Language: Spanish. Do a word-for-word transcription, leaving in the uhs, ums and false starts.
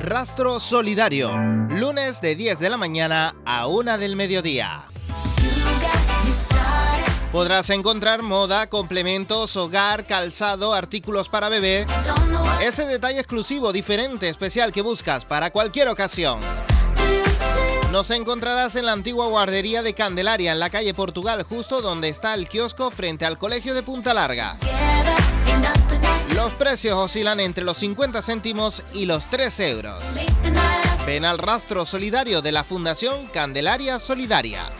Rastro Solidario, lunes de diez de la mañana a una del mediodía. Podrás encontrar moda, complementos, hogar, calzado, artículos para bebé. Ese detalle exclusivo, diferente, especial que buscas para cualquier ocasión. Nos encontrarás en la antigua guardería de Candelaria, en la calle Portugal, justo donde está el kiosco frente al colegio de Punta Larga. Los precios oscilan entre los cincuenta céntimos y los tres euros. Ven al Rastro Solidario de la Fundación Candelaria Solidaria.